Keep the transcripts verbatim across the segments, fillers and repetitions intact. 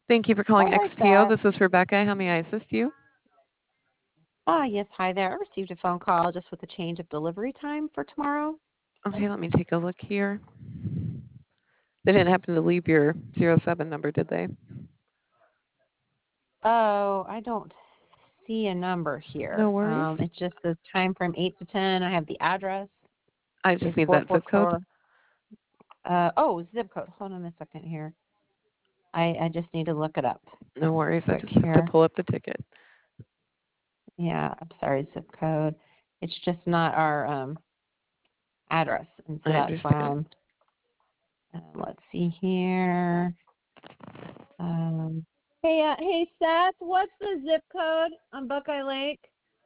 Thank you for calling All right, X T O. Beth. This is Rebecca. How may I assist you? Ah, yes, hi there. I received a phone call just with a change of delivery time for tomorrow. Okay, let me take a look here. They didn't happen to leave your zero seven number, did they? Oh, I don't see a number No here. worries. Um, it just says time from eight to ten. I have the address. I just It's need that zip code. four four four. Uh, oh, zip code. Hold on a second here. I, I just need to look it up No worries. I quick just have to here. pull up the ticket. Yeah, I'm sorry, zip code. It's just not our um, address, and I so that's why understand. I'm. Um, let's see here. Um, hey, uh, hey, Seth, what's the zip code on Buckeye Lake?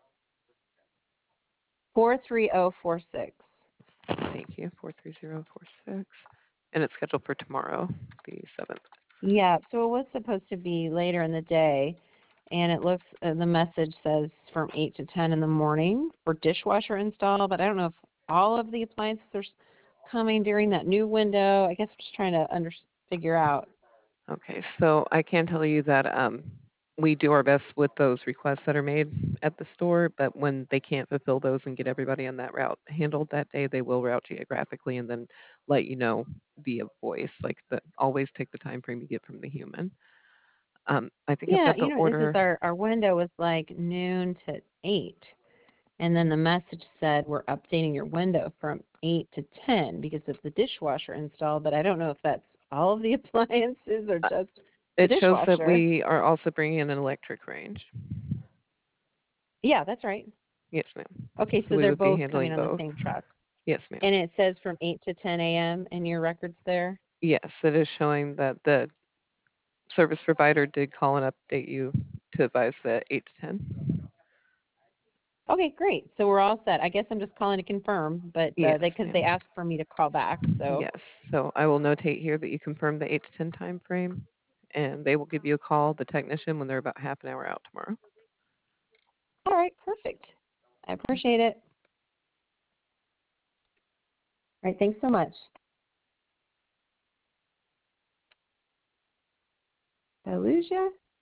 four three zero four six. Thank you. four three zero four six. And it's scheduled for tomorrow, the seventh. Yeah, so it was supposed to be later in the day, and it looks, uh, the message says from eight to ten in the morning for dishwasher install, but I don't know if all of the appliances are coming during that new window. I guess I'm just trying to under, figure out. Okay, so I can tell you that um, we do our best with those requests that are made at the store, but when they can't fulfill those and get everybody on that route handled that day, they will route geographically and then let you know via voice. Like the always take the time frame you get from the human. Um, I think I've Yeah, got the you know, this is order. our, our window was like noon to eight. And then the message said, we're updating your window from eight to ten because of the dishwasher install. But I don't know if that's all of the appliances or uh, just the It shows that dishwasher. we are also bringing in an electric range. Yeah, that's right. Yes, ma'am. Okay, So so we they're would be both coming handling on the both. same truck. Yes, ma'am. And it says from eight to ten a.m. in your records there. Yes, it is showing that the service provider did call and update you to advise the eight to ten. Okay, great. So we're all set. I guess I'm just calling to confirm, but uh, Yes, they because they ma'am. asked for me to call back. So Yes. So I will notate here that you confirmed the eight to ten time frame, and they will give you a call, the technician, when they're about half an hour out tomorrow. all right, perfect. I appreciate it. All right, thanks so much. Did I lose you?